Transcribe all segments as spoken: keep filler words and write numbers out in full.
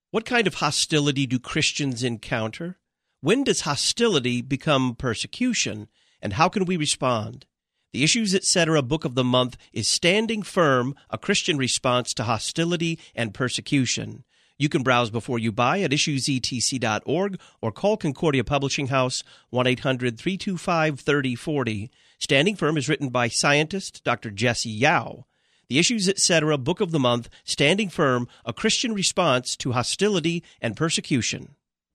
What kind of hostility do Christians encounter? When does hostility become persecution? And how can we respond? The Issues Etc. Book of the Month is Standing Firm, a Christian Response to Hostility and Persecution. You can browse before you buy at issues e t c dot org or call Concordia Publishing House one eight hundred three two five three oh four oh. Standing Firm is written by scientist Doctor Jesse Yao. The Issues Etc. Book of the Month, Standing Firm, a Christian Response to Hostility and Persecution.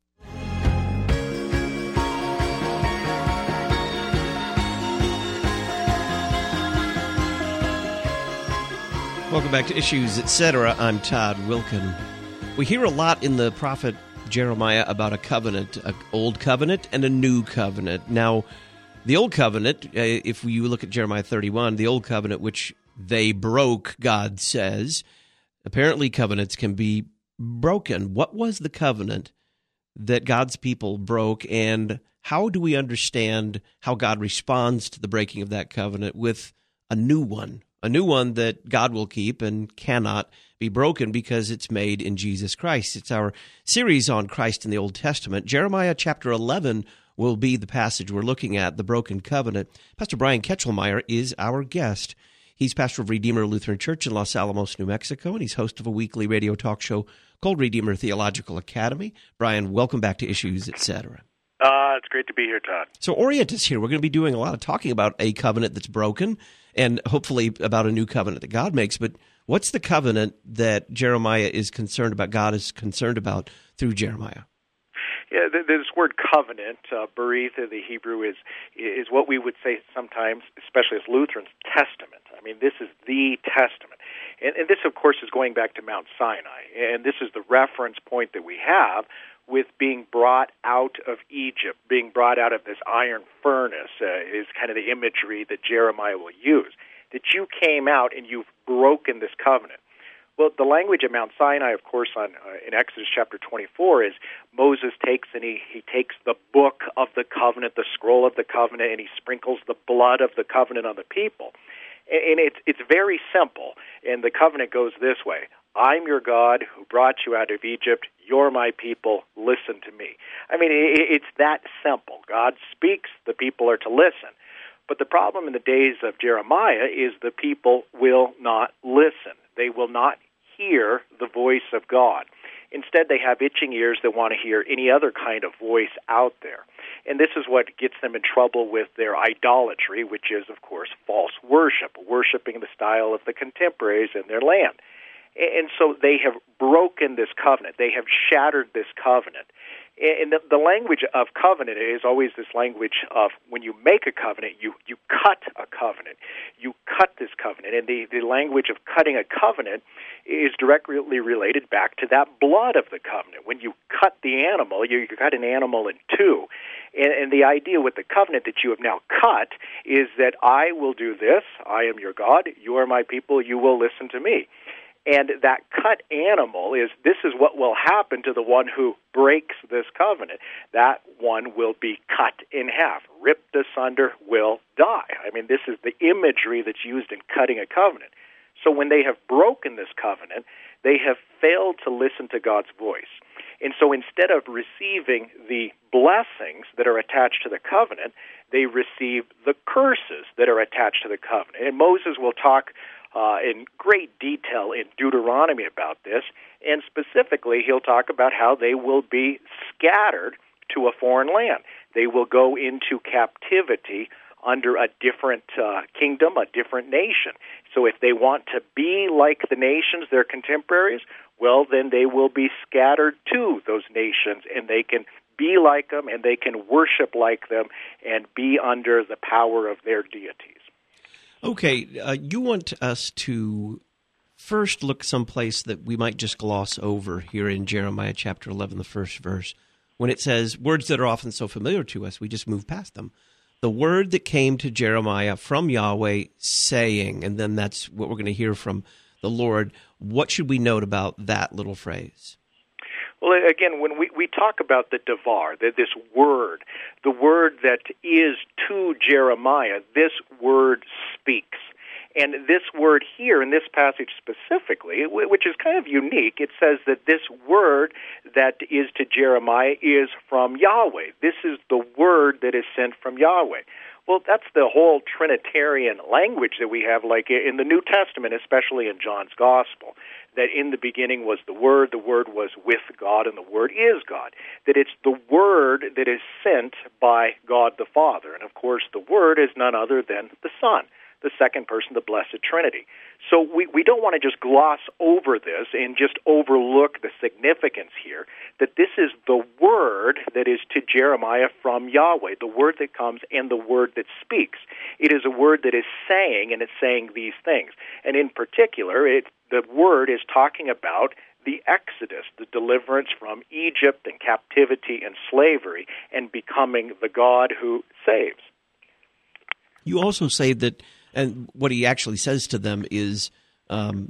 Welcome back to Issues Etc. I'm Todd Wilkin. We hear a lot in the prophet Jeremiah about a covenant, an old covenant and a new covenant. Now, the old covenant, uh, if you look at Jeremiah thirty-one, the old covenant, which they broke, God says, apparently covenants can be broken. What was the covenant that God's people broke, and how do we understand how God responds to the breaking of that covenant with a new one? A new one that God will keep and cannot be broken because it's made in Jesus Christ. It's our series on Christ in the Old Testament. Jeremiah chapter eleven will be the passage we're looking at, the broken covenant. Pastor Brian Ketchelmeyer is our guest. He's pastor of Redeemer Lutheran Church in Los Alamos, New Mexico, and he's host of a weekly radio talk show called Redeemer Theological Academy. Brian, welcome back to Issues Etc. Uh, it's great to be here, Todd. So orient us here. We're going to be doing a lot of talking about a covenant that's broken and hopefully about a new covenant that God makes. But what's the covenant that Jeremiah is concerned about, God is concerned about through Jeremiah? Yeah, this word covenant, uh, berith in the Hebrew, is is what we would say sometimes, especially as Lutherans, testament. I mean, this is the testament. And, and this, of course, is going back to Mount Sinai. And this is the reference point that we have with being brought out of Egypt, being brought out of this iron furnace, uh, is kind of the imagery that Jeremiah will use, that you came out and you've broken this covenant. Well, the language of Mount Sinai, of course, on uh, in Exodus chapter twenty-four is Moses takes and he, he takes the book of the covenant, the scroll of the covenant, and he sprinkles the blood of the covenant on the people. And, and it's it's very simple, and the covenant goes this way. I'm your God who brought you out of Egypt. You're my people. Listen to me. I mean, it, it's that simple. God speaks. The people are to listen. But the problem in the days of Jeremiah is the people will not listen. They will not hear the voice of God. Instead, they have itching ears that want to hear any other kind of voice out there. And this is what gets them in trouble with their idolatry, which is, of course, false worship, worshiping the style of the contemporaries in their land. And so they have broken this covenant. They have shattered this covenant. And the, the language of covenant is always this language of when you make a covenant, you, you cut a covenant. You cut this covenant. And the, the language of cutting a covenant is directly related back to that blood of the covenant. When you cut the animal, you, you cut an animal in two. And, and the idea with the covenant that you have now cut is that I will do this. I am your God. You are my people. You will listen to me. And that cut animal is, this is what will happen to the one who breaks this covenant. That one will be cut in half, ripped asunder, will die. I mean, this is the imagery that's used in cutting a covenant. So when they have broken this covenant, they have failed to listen to God's voice. And so instead of receiving the blessings that are attached to the covenant, they receive the curses that are attached to the covenant. And Moses will talk Uh, in great detail in Deuteronomy about this, and specifically he'll talk about how they will be scattered to a foreign land. They will go into captivity under a different uh, kingdom, a different nation. So if they want to be like the nations, their contemporaries, well, then they will be scattered to those nations, and they can be like them, and they can worship like them, and be under the power of their deities. Okay, uh, you want us to first look someplace that we might just gloss over here in Jeremiah chapter eleven, the first verse, when it says words that are often so familiar to us, we just move past them. The word that came to Jeremiah from Yahweh saying, and then that's what we're going to hear from the Lord. What should we note about that little phrase? Well, again, when we, we talk about the Devar, the, this word, the word that is to Jeremiah, this word speaks. And this word here, in this passage specifically, which is kind of unique, it says that this word that is to Jeremiah is from Yahweh. This is the word that is sent from Yahweh. Well, that's the whole Trinitarian language that we have, like in the New Testament, especially in John's Gospel, that in the beginning was the Word, the Word was with God, and the Word is God. That it's the Word that is sent by God the Father. And, of course, the Word is none other than the Son, the second person of the Blessed Trinity. So we, we don't want to just gloss over this and just overlook the significance here, that this is the word that is to Jeremiah from Yahweh, the word that comes and the word that speaks. It is a word that is saying, and it's saying these things. And in particular, it, the word is talking about the Exodus, the deliverance from Egypt and captivity and slavery, and becoming the God who saves. You also say that, and what he actually says to them is um,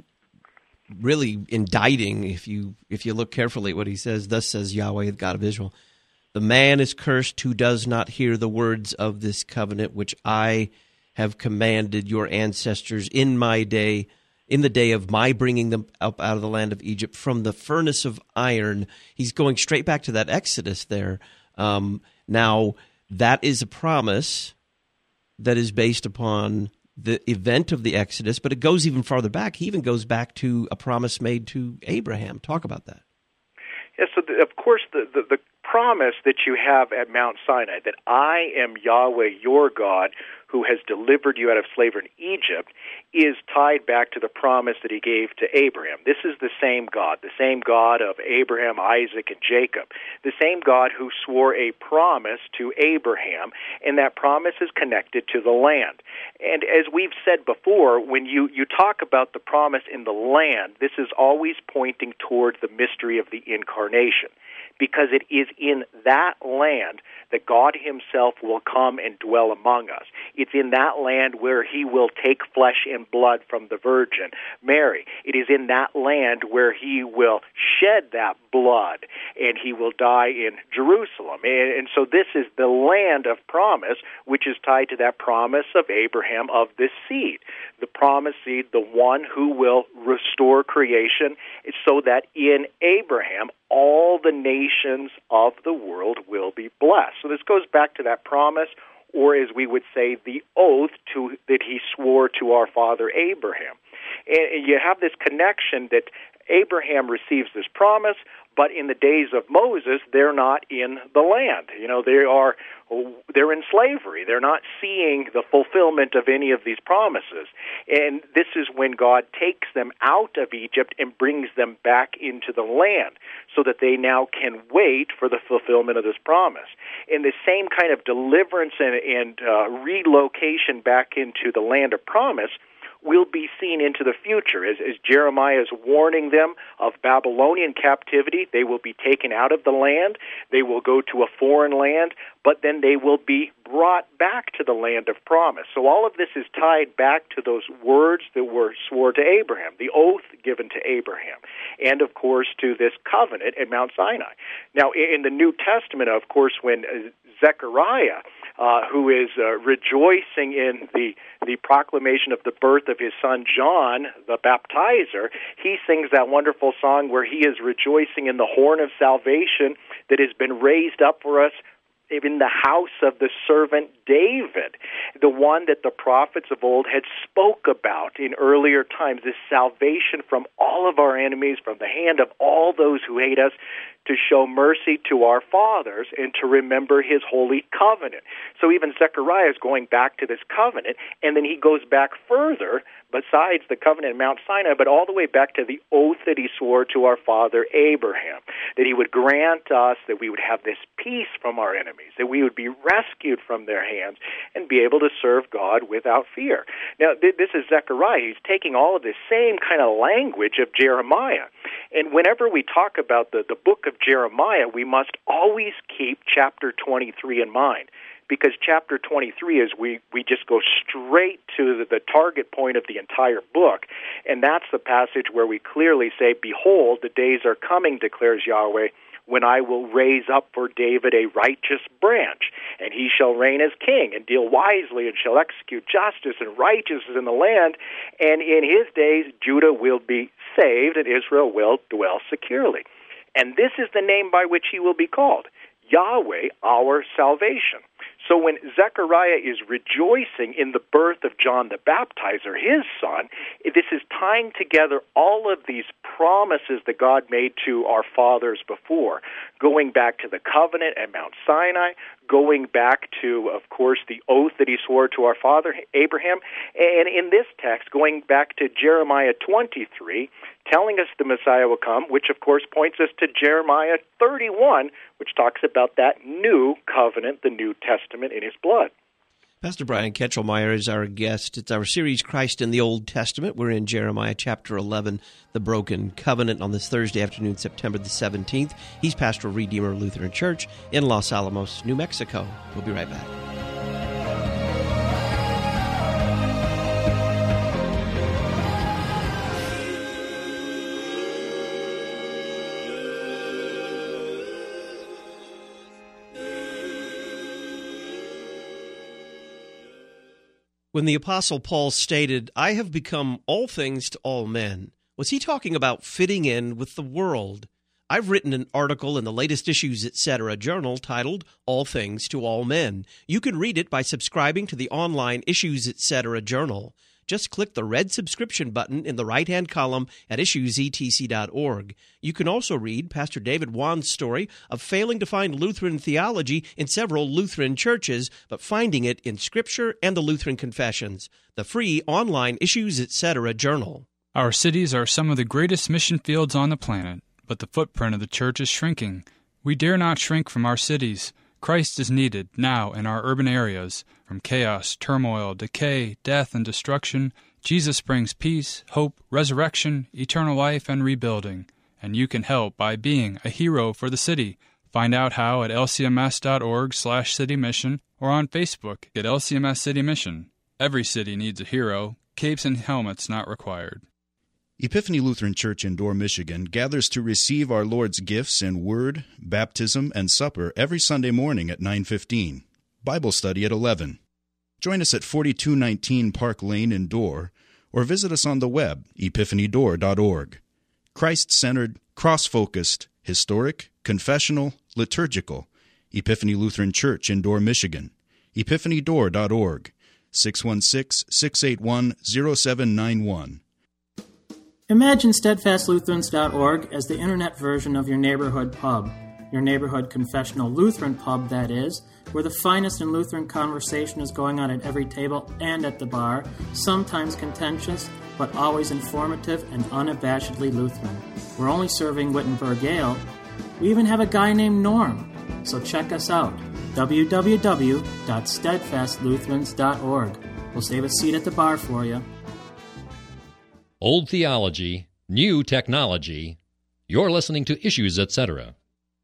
really indicting, if you if you look carefully at what he says, thus says Yahweh, the God of Israel, the man is cursed who does not hear the words of this covenant which I have commanded your ancestors in my day, in the day of my bringing them up out of the land of Egypt from the furnace of iron. He's going straight back to that Exodus there. Um, now, that is a promise that is based upon the event of the Exodus, but it goes even farther back. He even goes back to a promise made to Abraham. Talk about that. Yes, so the, of course, the, the, the promise that you have at Mount Sinai, that I am Yahweh, your God, who has delivered you out of slavery in Egypt, is tied back to the promise that he gave to Abraham. This is the same God, the same God of Abraham, Isaac, and Jacob, the same God who swore a promise to Abraham, and that promise is connected to the land. And as we've said before, when you, you talk about the promise in the land, this is always pointing toward the mystery of the incarnation, because it is in that land that God himself will come and dwell among us. It's in that land where he will take flesh and blood from the Virgin Mary. It is in that land where he will shed that blood, and he will die in Jerusalem. And, and so this is the land of promise, which is tied to that promise of Abraham of this seed. The promised seed, the one who will restore creation, so that in Abraham all the nations of the world will be blessed. So this goes back to that promise, or as we would say, the oath to, that he swore to our father Abraham. And, and you have this connection that Abraham receives this promise, but in the days of Moses, they're not in the land. You know, they are they're in slavery. They're not seeing the fulfillment of any of these promises. And this is when God takes them out of Egypt and brings them back into the land, so that they now can wait for the fulfillment of this promise. And the same kind of deliverance and, and uh, relocation back into the land of promise will be seen into the future. As, as Jeremiah is warning them of Babylonian captivity, they will be taken out of the land, they will go to a foreign land, but then they will be brought back to the land of promise. So all of this is tied back to those words that were sworn to Abraham, the oath given to Abraham, and of course to this covenant at Mount Sinai. Now in the New Testament, of course, when Zechariah, uh, who is uh, rejoicing in the, the proclamation of the birth of his son John, the baptizer, he sings that wonderful song where he is rejoicing in the horn of salvation that has been raised up for us in the house of the servant David, the one that the prophets of old had spoke about in earlier times, this salvation from all of our enemies, from the hand of all those who hate us, to show mercy to our fathers and to remember his holy covenant. So even Zechariah is going back to this covenant, and then he goes back further, besides the covenant at Mount Sinai, but all the way back to the oath that he swore to our father Abraham, that he would grant us that we would have this peace from our enemies, that we would be rescued from their hands and be able to serve God without fear. Now, th- this is Zechariah. He's taking all of this same kind of language of Jeremiah. And whenever we talk about the, the book of Jeremiah, we must always keep chapter twenty-three in mind, because chapter twenty-three is we, we just go straight to the, the target point of the entire book, and that's the passage where we clearly say, "Behold, the days are coming, declares Yahweh, when I will raise up for David a righteous branch, and he shall reign as king, and deal wisely, and shall execute justice and righteousness in the land, and in his days Judah will be saved, and Israel will dwell securely. And this is the name by which he will be called, Yahweh, our salvation. So when Zechariah is rejoicing in the birth of John the Baptizer, his son, this is tying together all of these promises that God made to our fathers before, going back to the covenant at Mount Sinai, going back to, of course, the oath that he swore to our father Abraham, and in this text, going back to Jeremiah twenty-three, telling us the Messiah will come, which, of course, points us to Jeremiah thirty-one, which talks about that new covenant, the New Testament in his blood. Pastor Brian Ketchelmeyer is our guest. It's our series, Christ in the Old Testament. We're in Jeremiah chapter eleven, the broken covenant, on this Thursday afternoon, September the seventeenth. He's pastor of Redeemer Lutheran Church in Los Alamos, New Mexico. We'll be right back. When the Apostle Paul stated, "I have become all things to all men," was he talking about fitting in with the world? I've written an article in the latest Issues Etc. journal titled All Things to All Men. You can read it by subscribing to the online Issues Etc. journal. Just click the red subscription button in the right-hand column at issues e t c dot org. You can also read Pastor David Wan's story of failing to find Lutheran theology in several Lutheran churches, but finding it in Scripture and the Lutheran Confessions. The free online Issues Etc. journal. Our cities are some of the greatest mission fields on the planet, but the footprint of the church is shrinking. We dare not shrink from our cities. Christ is needed now in our urban areas. From chaos, turmoil, decay, death, and destruction, Jesus brings peace, hope, resurrection, eternal life, and rebuilding. And you can help by being a hero for the city. Find out how at l c m s dot org slash city mission or on Facebook at L C M S City Mission. Every city needs a hero. Capes and helmets not required. Epiphany Lutheran Church in Dorr, Michigan gathers to receive our Lord's gifts in Word, Baptism, and Supper every Sunday morning at nine fifteen. Bible study at eleven. Join us at forty-two nineteen Park Lane in Dorr, or visit us on the web, epiphany door dot org. Christ-centered, cross-focused, historic, confessional, liturgical. Epiphany Lutheran Church in Dorr, Michigan. epiphany door dot org. six one six, six eight one, zero seven nine one. Imagine steadfast lutherans dot org as the internet version of your neighborhood pub. Your neighborhood confessional Lutheran pub, that is, where the finest in Lutheran conversation is going on at every table and at the bar, sometimes contentious, but always informative and unabashedly Lutheran. We're only serving Wittenberg Ale. We even have a guy named Norm. So check us out, w w w dot steadfast lutherans dot org. We'll save a seat at the bar for you. Old theology, new technology. You're listening to Issues Etc.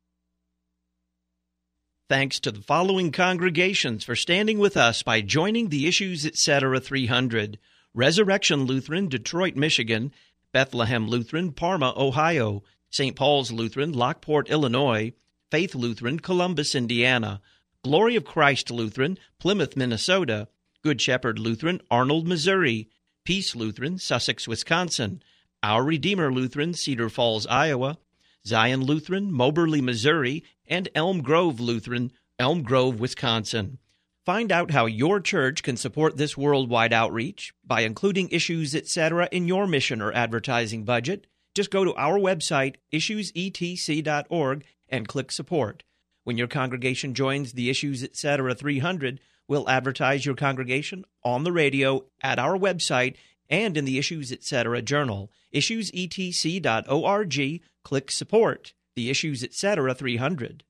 Thanks to the following congregations for standing with us by joining the Issues Etc. three hundred. Resurrection Lutheran, Detroit, Michigan; Bethlehem Lutheran, Parma, Ohio; Saint Paul's Lutheran, Lockport, Illinois; Faith Lutheran, Columbus, Indiana; Glory of Christ Lutheran, Plymouth, Minnesota; Good Shepherd Lutheran, Arnold, Missouri; Peace Lutheran, Sussex, Wisconsin; Our Redeemer Lutheran, Cedar Falls, Iowa; Zion Lutheran, Moberly, Missouri; and Elm Grove Lutheran, Elm Grove, Wisconsin. Find out how your church can support this worldwide outreach by including Issues Etc. in your mission or advertising budget. Just go to our website, issues e t c dot org, and click Support. When your congregation joins the Issues Etc. three hundred, we'll advertise your congregation on the radio, at our website, and in the Issues Etc. journal. issues e t c dot org, click Support. The Issues Etc. three hundred.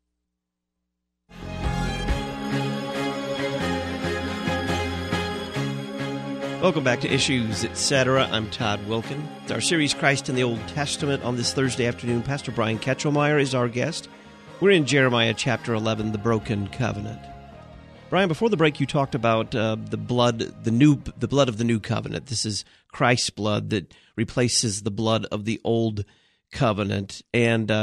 Welcome back to Issues Etc. I'm Todd Wilkin. It's our series, Christ in the Old Testament. On this Thursday afternoon, Pastor Brian Ketchelmeyer is our guest. We're in Jeremiah chapter eleven, the broken covenant. Brian, before the break, you talked about uh, the blood, the new, the blood of the new covenant. This is Christ's blood that replaces the blood of the old covenant. And uh,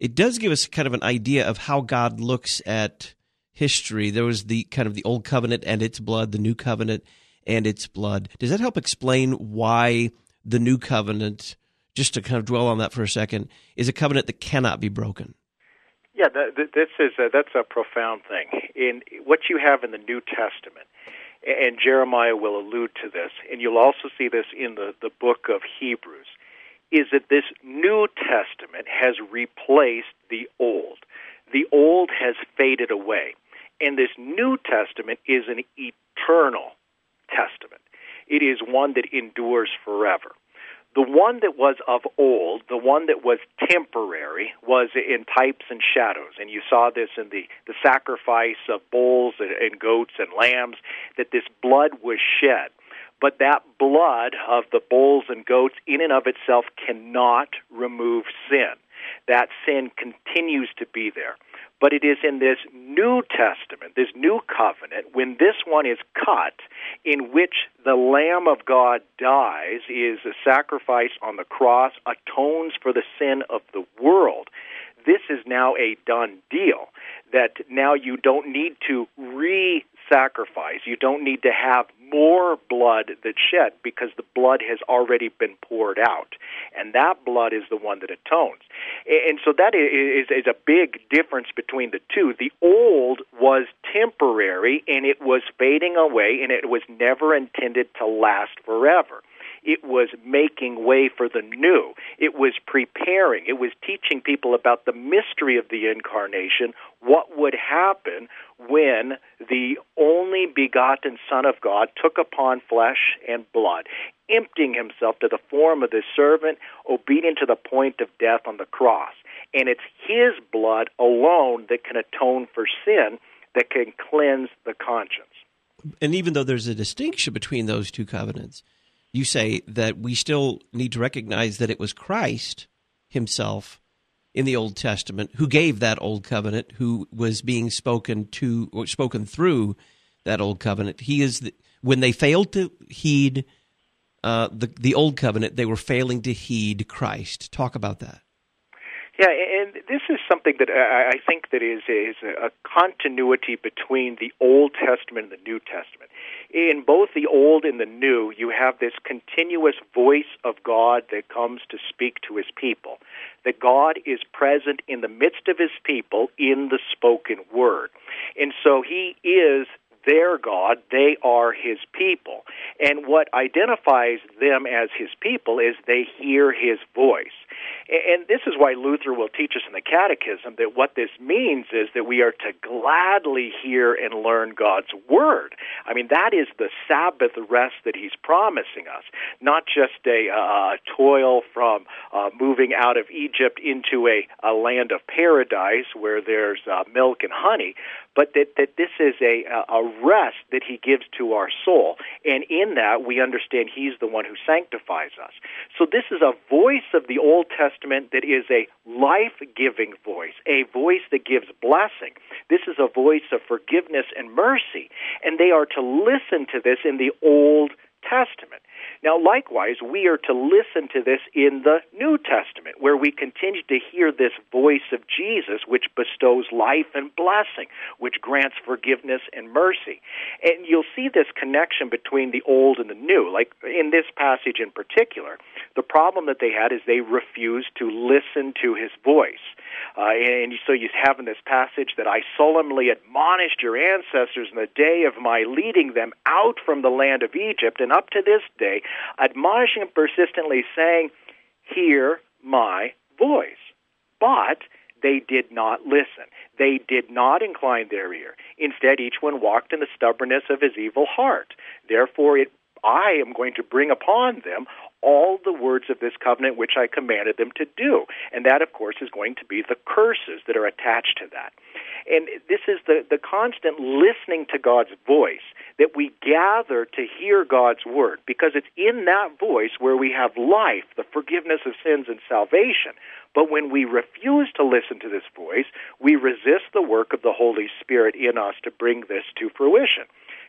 it does give us kind of an idea of how God looks at history. There was the kind of the Old Covenant and its blood, the New Covenant and its blood. Does that help explain why the New Covenant, just to kind of dwell on that for a second, is a covenant that cannot be broken? Yeah, that, this is a, that's a profound thing. In what you have in the New Testament, and Jeremiah will allude to this, and you'll also see this in the, the book of Hebrews, is that this New Testament has replaced the Old. The Old has faded away, and this New Testament is an eternal testament. It is one that endures forever. The one that was of old, the one that was temporary, was in types and shadows. And you saw this in the, the sacrifice of bulls and, and goats and lambs, that this blood was shed. But that blood of the bulls and goats in and of itself cannot remove sin. That sin continues to be there. But it is in this New Testament, this new covenant, when this one is cut, in which the Lamb of God dies, is a sacrifice on the cross, atones for the sin of the world. This is now a done deal, that now you don't need to re-sacrifice. You don't need to have more blood that's shed, because the blood has already been poured out. And that blood is the one that atones. And so that is, is a big difference between the two. The old was temporary, and it was fading away, and it was never intended to last forever. It was making way for the new. It was preparing. It was teaching people about the mystery of the incarnation, what would happen when the only begotten Son of God took upon flesh and blood, emptying himself to the form of the servant, obedient to the point of death on the cross. And it's his blood alone that can atone for sin, that can cleanse the conscience. And even though there's a distinction between those two covenants, you say that we still need to recognize that it was Christ himself in the Old Testament who gave that Old Covenant, who was being spoken to, or spoken through that Old Covenant. He is the, when they failed to heed uh, the the Old Covenant, they were failing to heed Christ. Talk about that. Yeah, and this is something that I think that is is a continuity between the Old Testament and the New Testament. In both the Old and the New, you have this continuous voice of God that comes to speak to his people. That God is present in the midst of his people in the spoken word. And so he is their God, they are his people. And what identifies them as his people is they hear his voice. And this is why Luther will teach us in the Catechism that what this means is that we are to gladly hear and learn God's Word. I mean, that is the Sabbath rest that he's promising us, not just a uh, toil from uh, moving out of Egypt into a, a land of paradise where there's uh, milk and honey, but that, that this is a, a rest that he gives to our soul. And in that, we understand he's the one who sanctifies us. So this is a voice of the Old Testament that is a life-giving voice, a voice that gives blessing. This is a voice of forgiveness and mercy. And they are to listen to this in the Old Testament. Now, likewise, we are to listen to this in the New Testament, where we continue to hear this voice of Jesus, which bestows life and blessing, which grants forgiveness and mercy. And you'll see this connection between the old and the new. Like in this passage in particular, the problem that they had is they refused to listen to his voice. Uh, and so you have in this passage that I solemnly admonished your ancestors in the day of my leading them out from the land of Egypt, and up to this day, admonishing them persistently, saying, hear my voice. But they did not listen. They did not incline their ear. Instead, each one walked in the stubbornness of his evil heart. Therefore, it, I am going to bring upon them all the words of this covenant which I commanded them to do. And that, of course, is going to be the curses that are attached to that. And this is the, the constant listening to God's voice, that we gather to hear God's word, because it's in that voice where we have life, the forgiveness of sins, and salvation. But when we refuse to listen to this voice, we resist the work of the Holy Spirit in us to bring this to fruition.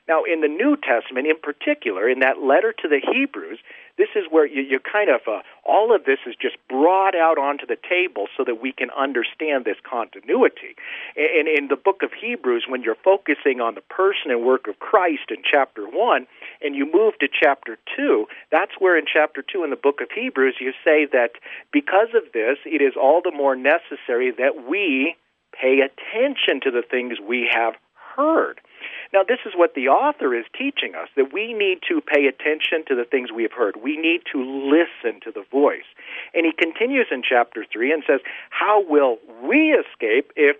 Now, in the New Testament in particular, in that letter to the Hebrews, this is where you, you kind of, uh, all of this is just brought out onto the table so that we can understand this continuity. And in the book of Hebrews, when you're focusing on the person and work of Christ in chapter one, and you move to chapter two, that's where in chapter two in the book of Hebrews you say that because of this, it is all the more necessary that we pay attention to the things we have heard. Now, this is what the author is teaching us, that we need to pay attention to the things we have heard. We need to listen to the voice. And he continues in chapter three and says, how will we escape if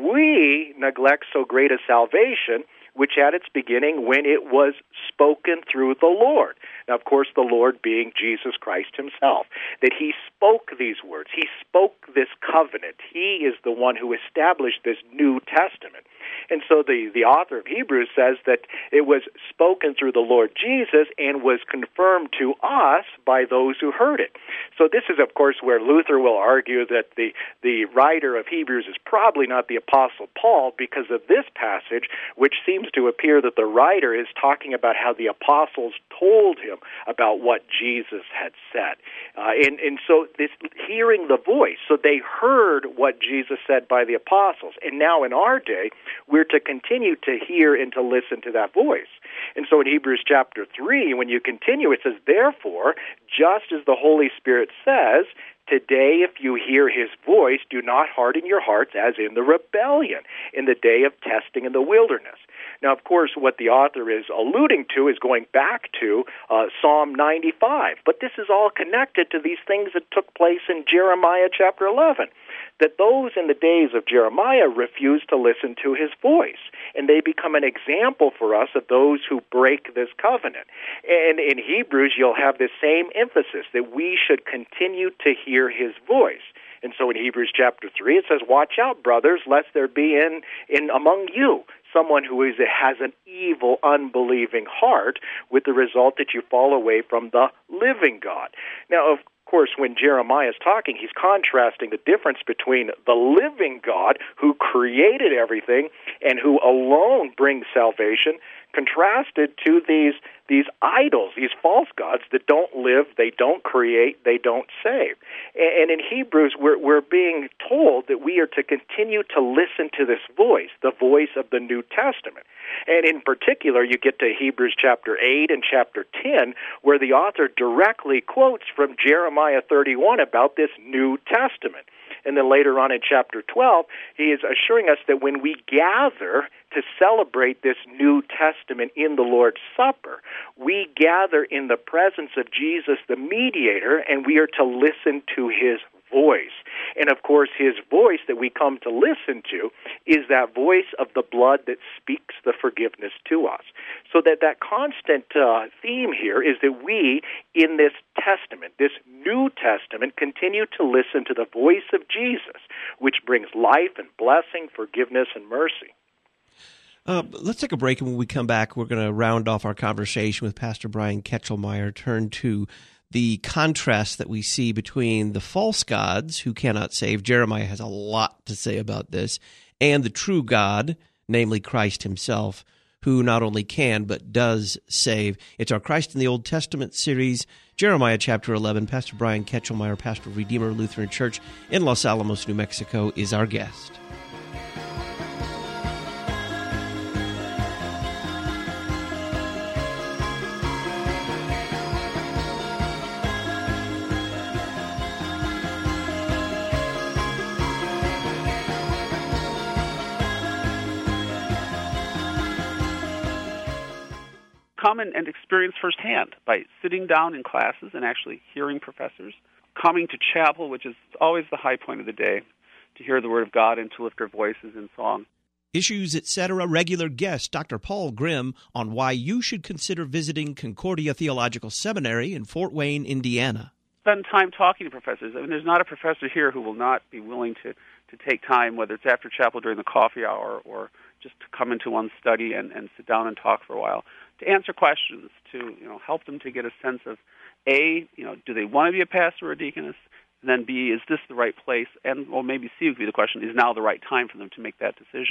we neglect so great a salvation, which had its beginning when it was spoken through the Lord? Now, of course, the Lord being Jesus Christ himself, that he spoke these words. He spoke this covenant. He is the one who established this New Testament. And so the, the author of Hebrews says that it was spoken through the Lord Jesus and was confirmed to us by those who heard it. So this is, of course, where Luther will argue that the, the writer of Hebrews is probably not the Apostle Paul because of this passage, which seems to appear that the writer is talking about how the apostles told him about what Jesus had said. Uh, and, and so this hearing the voice, so they heard what Jesus said by the apostles. And now in our day, we're to continue to hear and to listen to that voice. And so in Hebrews chapter three, when you continue, it says, therefore, just as the Holy Spirit says, today, if you hear his voice, do not harden your hearts as in the rebellion, in the day of testing in the wilderness. Now, of course, what the author is alluding to is going back to uh, Psalm ninety-five. But this is all connected to these things that took place in Jeremiah chapter eleven, that those in the days of Jeremiah refused to listen to his voice. And they become an example for us of those who break this covenant. And in Hebrews, you'll have this same emphasis, that we should continue to hear his voice. And so in Hebrews chapter three, it says, watch out, brothers, lest there be in, in among you someone who is, has an evil, unbelieving heart, with the result that you fall away from the living God. Now, of course, when Jeremiah is talking, he's contrasting the difference between the living God who created everything and who alone brings salvation, contrasted to these these idols, these false gods that don't live, they don't create, they don't save. And in Hebrews, we're, we're being told that we are to continue to listen to this voice, the voice of the New Testament. And in particular, you get to Hebrews chapter eight and chapter ten, where the author directly quotes from Jeremiah thirty-one about this New Testament. And then later on in chapter twelve, he is assuring us that when we gather to celebrate this New Testament in the Lord's Supper, we gather in the presence of Jesus, the mediator, and we are to listen to his voice. And of course, his voice that we come to listen to is that voice of the blood that speaks the forgiveness to us. So that that constant uh, theme here is that we, in this testament, this New Testament, continue to listen to the voice of Jesus, which brings life and blessing, forgiveness and mercy. Uh, let's take a break, and when we come back, we're going to round off our conversation with Pastor Brian Ketchelmeyer, turn to the contrast that we see between the false gods who cannot save. Jeremiah has a lot to say about this, and the true God, namely Christ himself, who not only can but does save. It's our Christ in the Old Testament series, Jeremiah chapter eleven. Pastor Brian Ketchelmeyer, pastor of Redeemer Lutheran Church in Los Alamos, New Mexico, is our guest. Come and, and experience firsthand by sitting down in classes and actually hearing professors, coming to chapel, which is always the high point of the day, to hear the Word of God and to lift our voices in song. Issues, et cetera. Regular guest, Doctor Paul Grimm, on why you should consider visiting Concordia Theological Seminary in Fort Wayne, Indiana. Spend time talking to professors. I mean, there's not a professor here who will not be willing to, to take time, whether it's after chapel during the coffee hour or just to come into one's study and, and sit down and talk for a while, to answer questions, to you know help them to get a sense of, A, you know, do they want to be a pastor or a deaconess? And then B, is this the right place? And well, maybe C would be the question, is now the right time for them to make that decision?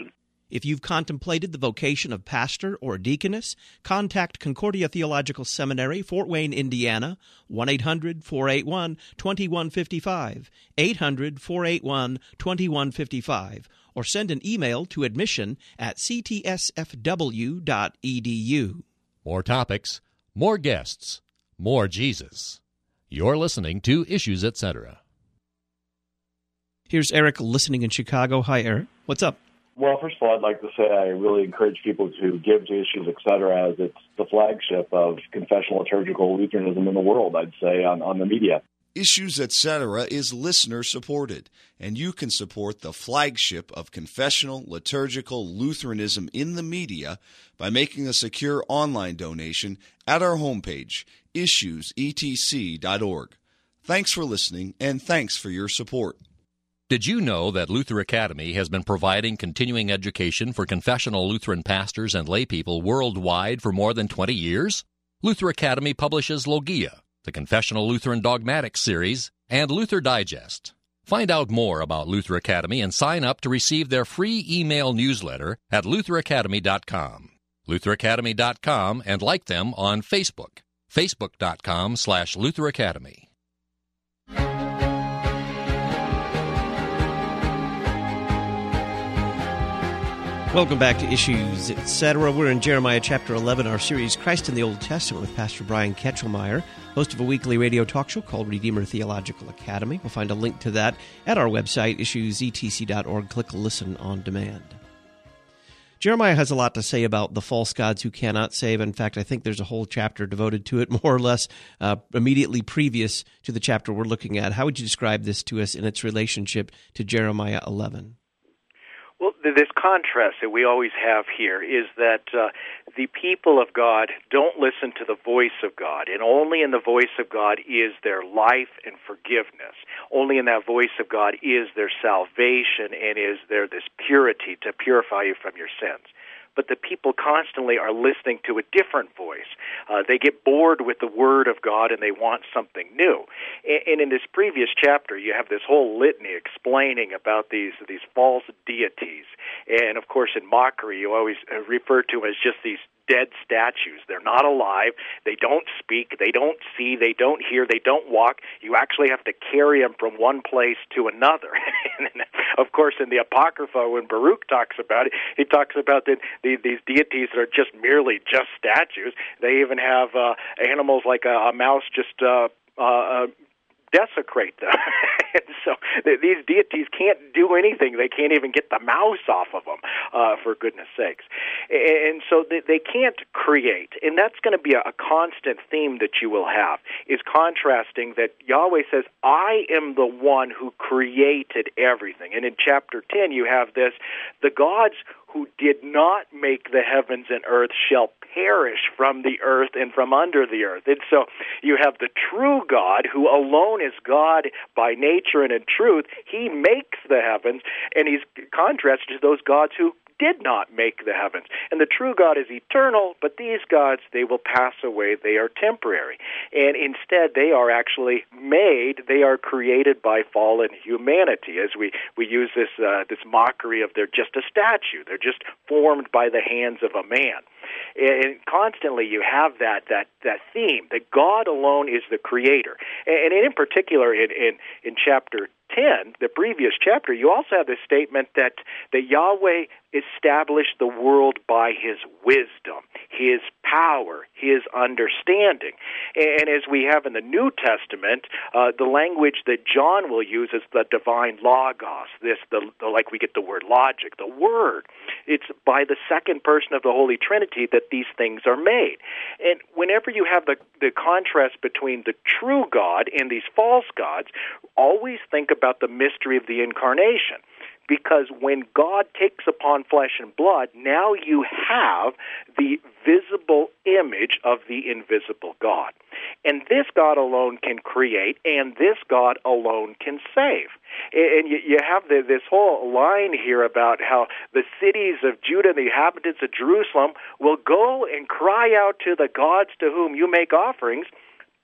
If you've contemplated the vocation of pastor or deaconess, contact Concordia Theological Seminary, Fort Wayne, Indiana, one eight hundred, four eight one, two one five five, eight hundred, four eight one, two one five five, or send an email to admission at c t s f w dot e d u. More topics, more guests, more Jesus. You're listening to Issues, et cetera. Here's Eric listening in Chicago. Hi, Eric. What's up? Well, first of all, I'd like to say I really encourage people to give to Issues, et cetera, as it's the flagship of confessional liturgical Lutheranism in the world, I'd say, on, on the media. Issues, et cetera is listener-supported, and you can support the flagship of confessional liturgical Lutheranism in the media by making a secure online donation at our homepage, issues e t c dot org. Thanks for listening, and thanks for your support. Did you know that Luther Academy has been providing continuing education for confessional Lutheran pastors and laypeople worldwide for more than twenty years? Luther Academy publishes Logia, the Confessional Lutheran Dogmatics series, and Luther Digest. Find out more about Luther Academy and sign up to receive their free email newsletter at luther academy dot com. luther academy dot com, and like them on Facebook, facebook dot com slash Luther Academy. Welcome back to Issues, et cetera. We're in Jeremiah chapter eleven, our series Christ in the Old Testament with Pastor Brian Ketchelmeyer, host of a weekly radio talk show called Redeemer Theological Academy. We'll find a link to that at our website, issues e t c dot org. Click Listen on Demand. Jeremiah has a lot to say about the false gods who cannot save. In fact, I think there's a whole chapter devoted to it, more or less uh, immediately previous to the chapter we're looking at. How would you describe this to us in its relationship to Jeremiah eleven? Well, this contrast that we always have here is that uh, the people of God don't listen to the voice of God, and only in the voice of God is their life and forgiveness. Only in that voice of God is their salvation, and is there this purity to purify you from your sins. But the people constantly are listening to a different voice. Uh, they get bored with the Word of God and they want something new. And, and in this previous chapter, you have this whole litany explaining about these these false deities. And of course, in mockery, you always refer to them as just these dead statues. They're not alive. They don't speak. They don't see. They don't hear. They don't walk. You actually have to carry them from one place to another. And then, of course, in the Apocrypha, when Baruch talks about it, he talks about the, the, these deities that are just merely just statues. They even have uh, animals like a, a mouse just uh, uh, desecrate them. And so th- these deities can't do anything. They can't even get the mouse off of them, uh, for goodness sakes. And so they, they can't create. And that's going to be a, a constant theme that you will have, is contrasting that Yahweh says, I am the one who created everything. And in chapter ten, you have this, the gods who did not make the heavens and earth shall perish from the earth and from under the earth. And so you have the true God, who alone is God by nature and in truth. He makes the heavens, and he's contrasted to those gods who did not make the heavens. And the true God is eternal, but these gods, they will pass away. They are temporary. And instead, they are actually made, they are created by fallen humanity, as we, we use this uh, this mockery of they're just a statue. They're just formed by the hands of a man. And constantly you have that that, that theme, that God alone is the creator. And in particular, in, in, in chapter ten, the previous chapter, you also have this statement that, that Yahweh established the world by his wisdom, his power, his understanding. And as we have in the New Testament, uh, the language that John will use is the divine logos, this the, the like we get the word logic, the word. It's by the second person of the Holy Trinity that these things are made. And whenever you have the, the contrast between the true God and these false gods, always think about the mystery of the incarnation. Because when God takes upon flesh and blood, now you have the visible image of the invisible God. And this God alone can create, and this God alone can save. And you have this whole line here about how the cities of Judah and the inhabitants of Jerusalem will go and cry out to the gods to whom you make offerings,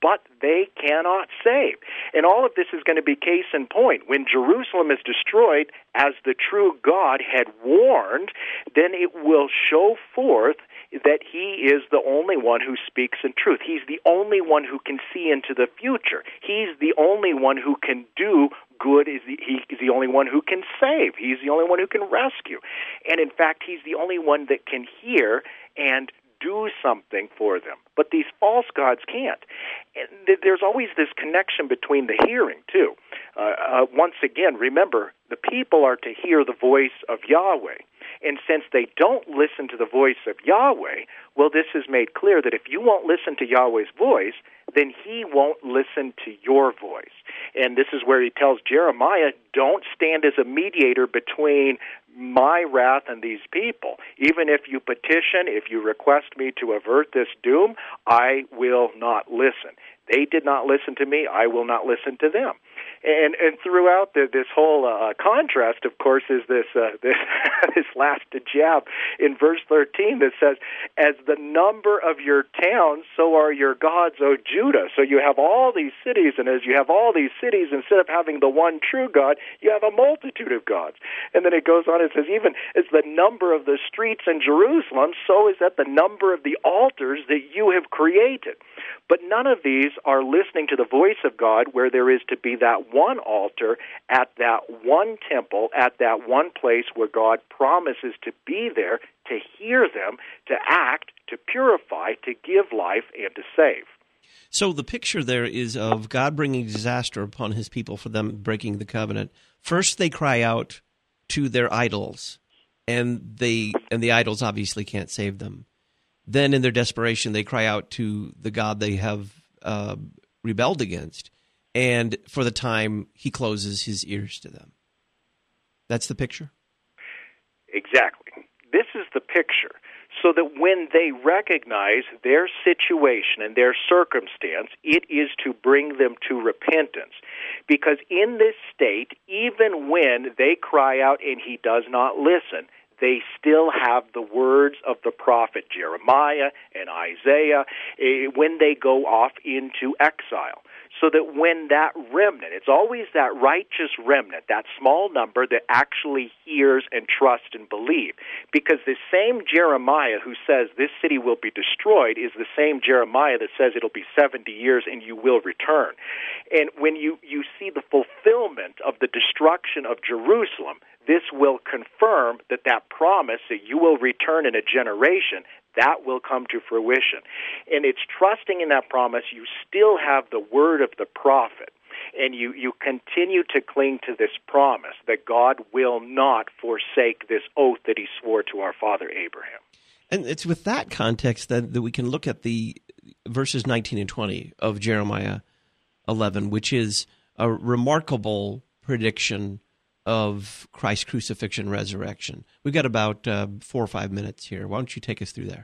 but they cannot save. And all of this is going to be case in point. When Jerusalem is destroyed, as the true God had warned, then it will show forth that he is the only one who speaks in truth. He's the only one who can see into the future. He's the only one who can do good. He's the only one who can save. He's the only one who can rescue. And in fact, he's the only one that can hear and do something for them. But these false gods can't. And there's always this connection between the hearing, too. Uh, uh, once again, remember, the people are to hear the voice of Yahweh. And since they don't listen to the voice of Yahweh, well, this is made clear that if you won't listen to Yahweh's voice, then he won't listen to your voice. And this is where he tells Jeremiah, don't stand as a mediator between my wrath and these people. Even if you petition, if you request me to avert this doom, I will not listen. They did not listen to me. I will not listen to them. And and throughout the, this whole uh, contrast, of course, is this uh, this, this last jab in verse thirteen that says, "As the number of your towns, so are your gods, O Judah." So you have all these cities, and as you have all these cities, instead of having the one true God, you have a multitude of gods. And then it goes on and says, "Even as the number of the streets in Jerusalem, so is that the number of the altars that you have created." But none of these are listening to the voice of God, where there is to be that one altar at that one temple, at that one place where God promises to be there, to hear them, to act, to purify, to give life, and to save. So the picture there is of God bringing disaster upon his people for them breaking the covenant. First they cry out to their idols, and they and the idols obviously can't save them. Then in their desperation, they cry out to the God they have uh, rebelled against, and for the time, he closes his ears to them. That's the picture? Exactly. This is the picture. So that when they recognize their situation and their circumstance, it is to bring them to repentance. Because in this state, even when they cry out and he does not listen, they still have the words of the prophet Jeremiah and Isaiah when they go off into exile. So that when that remnant, it's always that righteous remnant, that small number that actually hears and trusts and believes. Because the same Jeremiah who says this city will be destroyed is the same Jeremiah that says it'll be seventy years and you will return. And when you, you see the fulfillment of the destruction of Jerusalem, this will confirm that that promise that you will return in a generation, that will come to fruition. And it's trusting in that promise. You still have the word of the prophet, and you, you continue to cling to this promise that God will not forsake this oath that he swore to our father Abraham. And it's with that context that, that we can look at the verses nineteen and twenty of Jeremiah eleven, which is a remarkable prediction of Christ's crucifixion, resurrection. We've got about uh, four or five minutes here. Why don't you take us through there?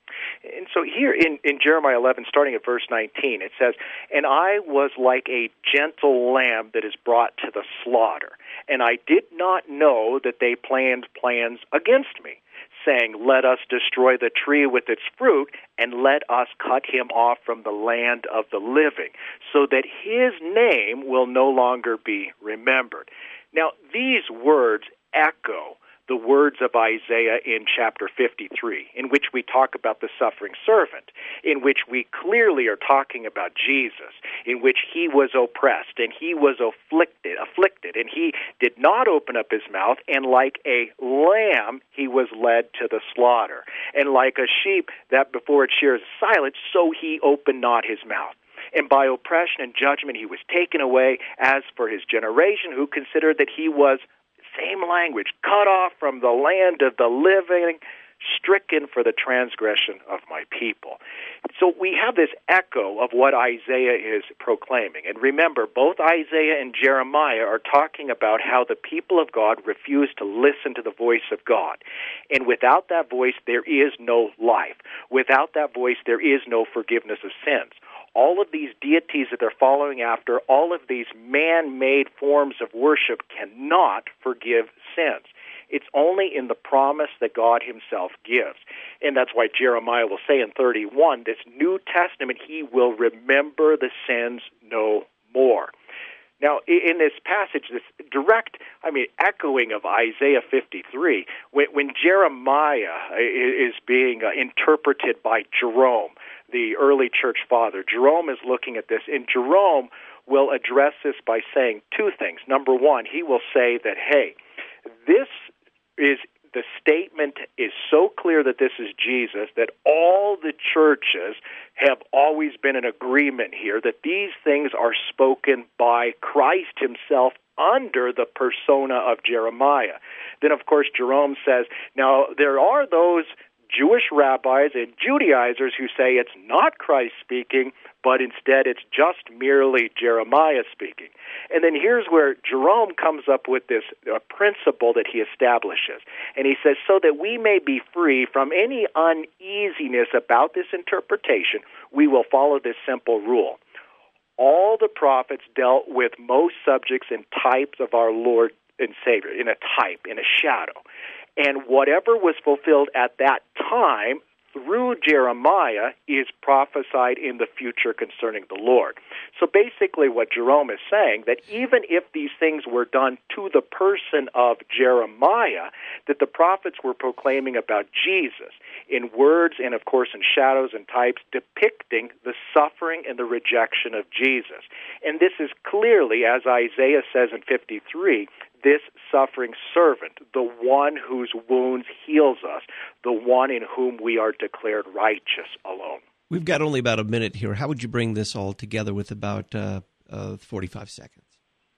And so here in, in Jeremiah eleven, starting at verse nineteen, it says, "And I was like a gentle lamb that is brought to the slaughter, and I did not know that they planned plans against me, saying, let us destroy the tree with its fruit, and let us cut him off from the land of the living, so that his name will no longer be remembered." Now, these words echo the words of Isaiah in chapter fifty-three, in which we talk about the suffering servant, in which we clearly are talking about Jesus, in which he was oppressed and he was afflicted, afflicted, and he did not open up his mouth, and like a lamb he was led to the slaughter, and like a sheep that before it shears is silent, so he opened not his mouth. And by oppression and judgment he was taken away. As for his generation, who considered that he was, same language, cut off from the land of the living, stricken for the transgression of my people. So we have this echo of what Isaiah is proclaiming. And remember, both Isaiah and Jeremiah are talking about how the people of God refuse to listen to the voice of God. And without that voice, there is no life. Without that voice, there is no forgiveness of sins. All of these deities that they're following after, all of these man-made forms of worship cannot forgive sins. It's only in the promise that God himself gives. And that's why Jeremiah will say in thirty-one, this New Testament, he will remember the sins no more. Now, in this passage, this direct, I mean, echoing of Isaiah fifty-three, when, when Jeremiah is being uh, interpreted by Jerome, the early church father, Jerome is looking at this, and Jerome will address this by saying two things. Number one, he will say that, hey, this is, the statement is so clear that this is Jesus that all the churches have always been in agreement here that these things are spoken by Christ himself under the persona of Jeremiah. Then, of course, Jerome says, now there are those Jewish rabbis and Judaizers who say it's not Christ speaking, but instead it's just merely Jeremiah speaking. And then here's where Jerome comes up with this uh, principle that he establishes. And he says, so that we may be free from any uneasiness about this interpretation, we will follow this simple rule. All the prophets dealt with most subjects and types of our Lord and Savior, in a type, in a shadow. And whatever was fulfilled at that time through Jeremiah is prophesied in the future concerning the Lord. So basically what Jerome is saying, that even if these things were done to the person of Jeremiah, that the prophets were proclaiming about Jesus in words and, of course, in shadows and types depicting the suffering and the rejection of Jesus. And this is clearly, as Isaiah says in fifty-three, this suffering servant, the one whose wounds heals us, the one in whom we are declared righteous alone. We've got only about a minute here. How would you bring this all together with about uh, uh, forty-five seconds?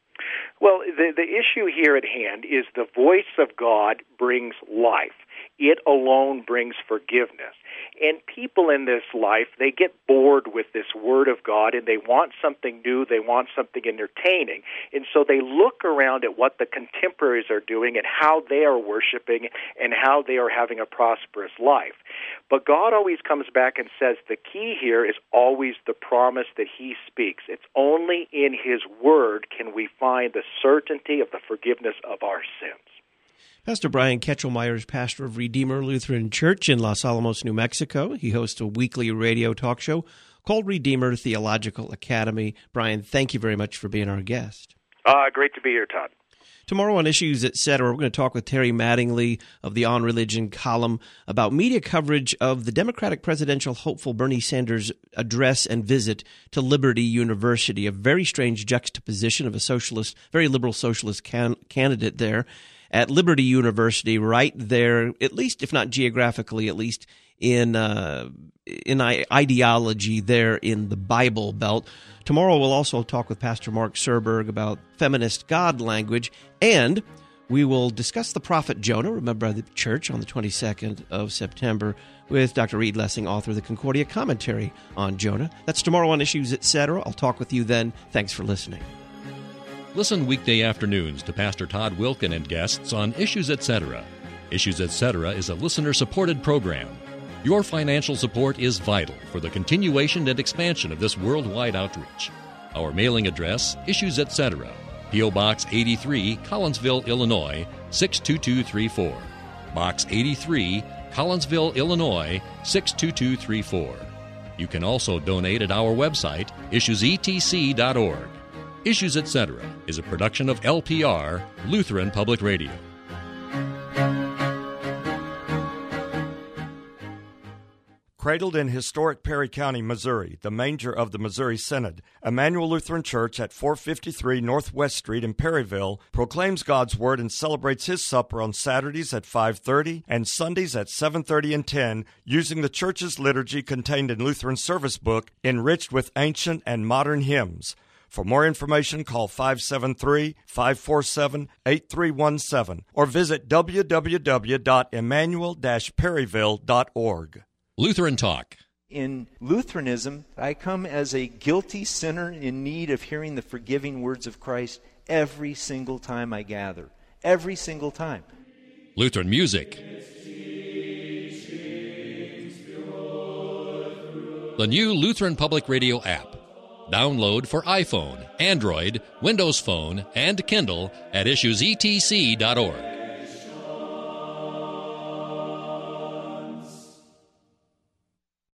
Well, the, the issue here at hand is the voice of God brings life. It alone brings forgiveness. And people in this life, they get bored with this Word of God, and they want something new, they want something entertaining. And so they look around at what the contemporaries are doing and how they are worshiping and how they are having a prosperous life. But God always comes back and says the key here is always the promise that He speaks. It's only in His Word can we find the certainty of the forgiveness of our sins. Pastor Brian Ketchelmeyer is pastor of Redeemer Lutheran Church in Los Alamos, New Mexico. He hosts a weekly radio talk show called Redeemer Theological Academy. Brian, thank you very much for being our guest. Uh, great to be here, Todd. Tomorrow on Issues, et cetera, we're going to talk with Terry Mattingly of the On Religion column about media coverage of the Democratic presidential hopeful Bernie Sanders' address and visit to Liberty University, a very strange juxtaposition of a socialist, very liberal socialist can- candidate there at Liberty University, right there, at least, if not geographically, at least in uh, in ideology there in the Bible Belt. Tomorrow we'll also talk with Pastor Mark Serberg about feminist God language, and we will discuss the prophet Jonah, remember the church, on the twenty-second of September, with Doctor Reed Lessing, author of the Concordia Commentary on Jonah. That's tomorrow on Issues, et cetera. I'll talk with you then. Thanks for listening. Listen weekday afternoons to Pastor Todd Wilken and guests on Issues, et cetera. Issues, et cetera is a listener-supported program. Your financial support is vital for the continuation and expansion of this worldwide outreach. Our mailing address, Issues, et cetera. P O. Box eighty-three, Collinsville, Illinois, six two two three four. Box eighty-three, Collinsville, Illinois, six two two three four. You can also donate at our website, issues e t c dot org. Issues, et cetera is a production of L P R, Lutheran Public Radio. Cradled in historic Perry County, Missouri, the manger of the Missouri Synod, Emmanuel Lutheran Church at four fifty-three Northwest Street in Perryville proclaims God's Word and celebrates His supper on Saturdays at five thirty and Sundays at seven thirty and ten, using the church's liturgy contained in Lutheran Service Book, enriched with ancient and modern hymns. For more information, call five seven three, five four seven, eight three one seven or visit w w w dot emmanuel dash perryville dot org. Lutheran Talk. In Lutheranism, I come as a guilty sinner in need of hearing the forgiving words of Christ every single time I gather. Every single time. Lutheran Music. The new Lutheran Public Radio app. Download for iPhone, Android, Windows Phone, and Kindle at issues e t c dot org.